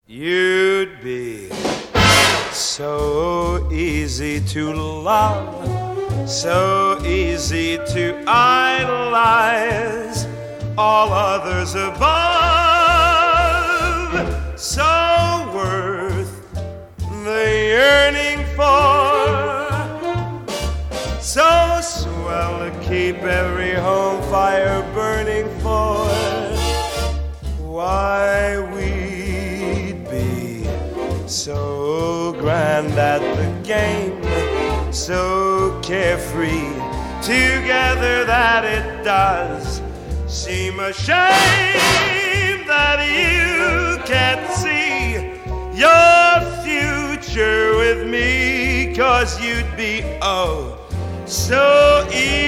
You'd be so easy to love, so easy to idolize, all others above, so worth the yearning for, so swell to keep every home fire burning for. Why, we'd be so grand at the game, so carefree together that it does seem a shame that you can't see your future with me, 'cause you'd be oh so easy